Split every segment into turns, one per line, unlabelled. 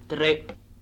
3.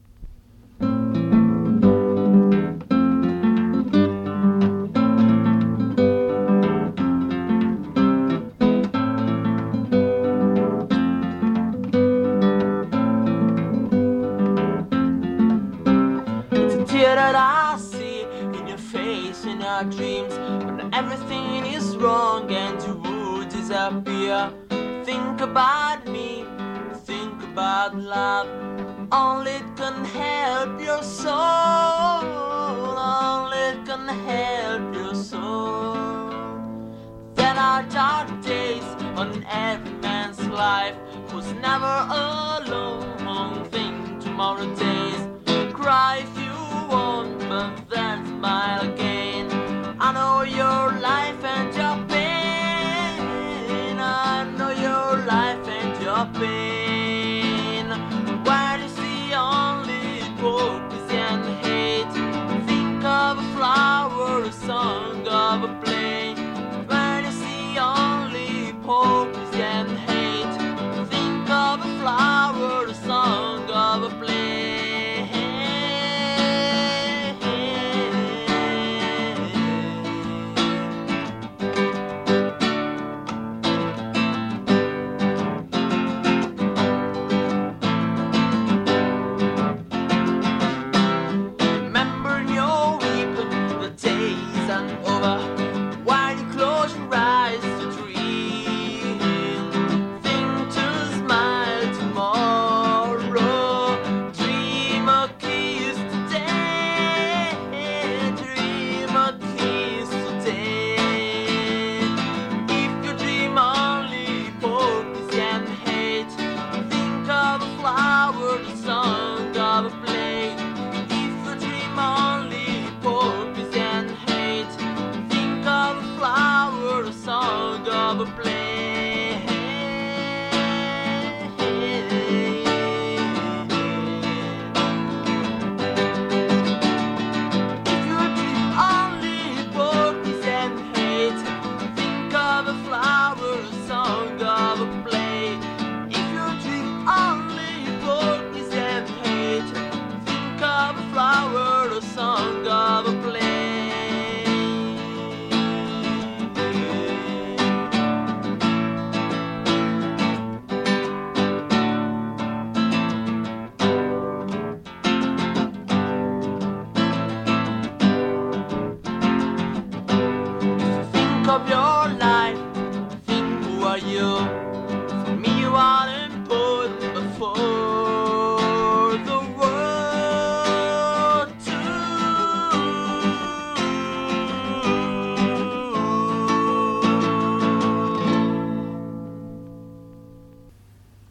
It's a tear that I see in your face, in our dreams, when everything is wrong and you would disappear. Think about me, think about love. Only it can help your soul. Only it can help your soul. There are dark days on every man's life, who's never alone. Think tomorrow days. Cry if you want, but then smile again. I know your life and your pain. I know your life and your pain. When you see only hypocrisy and hate, think of a flower, a song of a play. When you see only hypocrisy and